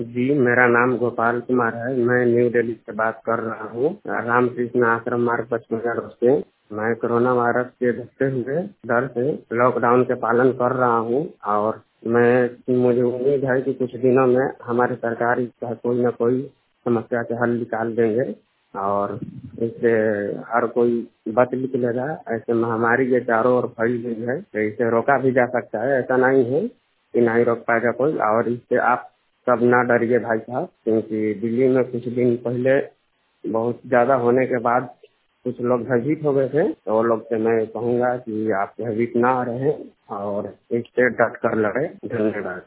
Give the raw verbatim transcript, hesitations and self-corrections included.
जी, मेरा नाम गोपाल कुमार है। मैं न्यू दिल्ली से बात कर रहा हूँ, रामकृष्ण आश्रम मार्ग पचमढ़ी रोड से। मैं कोरोना वायरस के देखते हुए डर से लॉकडाउन के पालन कर रहा हूँ और मैं मुझे उम्मीद है कि कुछ दिनों में हमारी सरकार इसका कोई न कोई समस्या के हल निकाल देंगे और इससे हर कोई बच निकलेगा। ऐसे महामारी के चारों ओर फैली हुई है, तो इसे रोका भी जा सकता है। ऐसा नहीं है कि नहीं रोक पाएगा कोई। और इससे आप सब ना डरिए भाई साहब, क्योंकि दिल्ली में कुछ दिन पहले बहुत ज्यादा होने के बाद कुछ लोग भयभीत हो गए थे, तो वो लोग से मैं कहूँगा कि आप भयभीत ना रहें और इससे डट कर लड़े। धन्यवाद।